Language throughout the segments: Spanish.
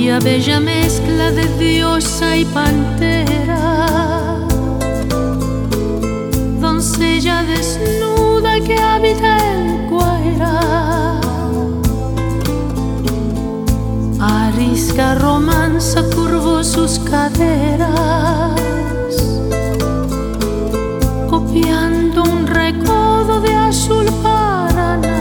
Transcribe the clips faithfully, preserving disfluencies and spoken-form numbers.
cuya bella mezcla de diosa y pantera, doncella desnuda que habita el Guairá, arisca romanza curvó sus caderas, copiando un recodo de azul Paraná.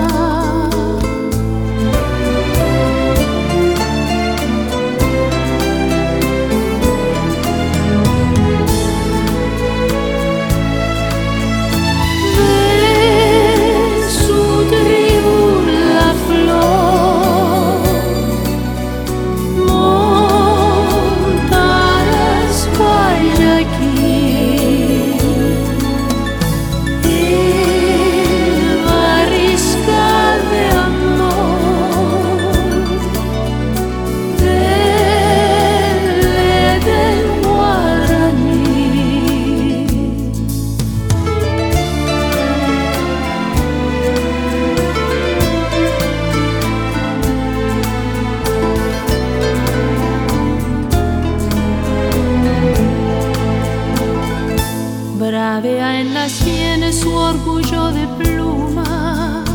Bravea en las sienes su orgullo de plumas,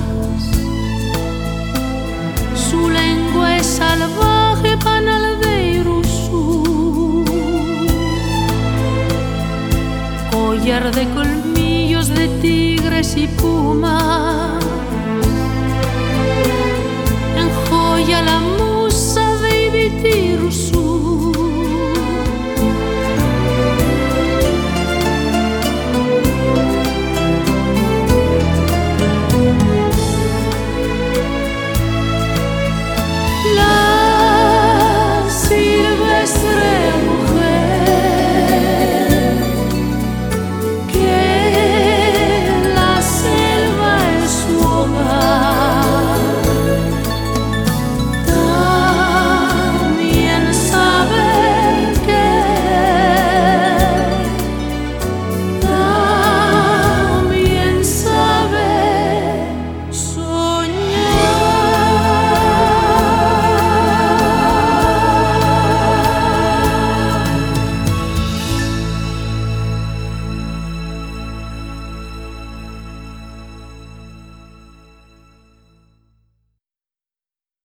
su lengua es salvaje, panal de Irusú, collar de colmillos de tigres y pumas.